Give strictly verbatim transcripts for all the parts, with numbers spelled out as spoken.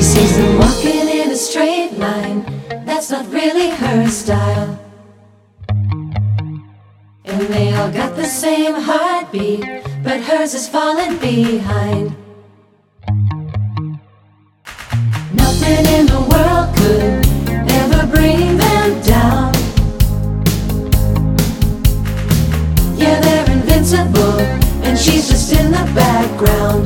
She sees them walking in a straight line. That's not really her style. And they all got the same heartbeat, but hers is falling behind. Nothing in the world could ever bring them down. Yeah, they're invincible, and she's just in the background.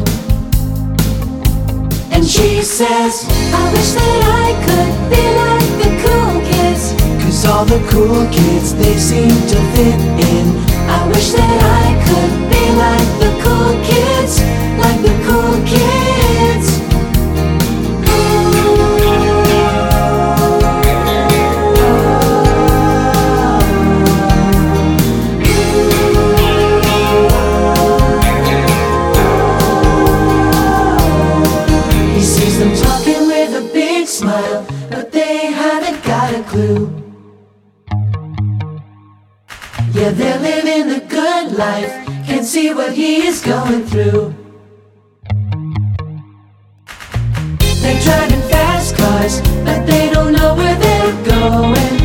And she says, I wish that I could be like the cool kids, 'cause all the cool kids, they seem to fit in. I wish that I could be like the cool kids, like the cool kids. He sees them talking with a big smile, but they haven't got a clue. Yeah, they're living the good life, can't see what he is going through. They're driving fast cars, but they don't know where they're going.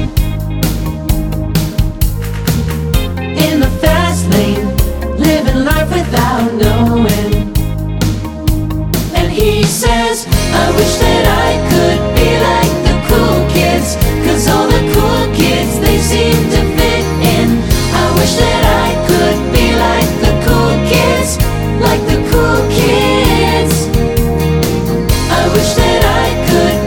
In the fast lane, living life without knowing. And he says, I wish that I could be like the cool kids, 'cause all the cool kids, they seem to fit in. I wish that I could be like the cool kids, like the cool kids. I wish that I could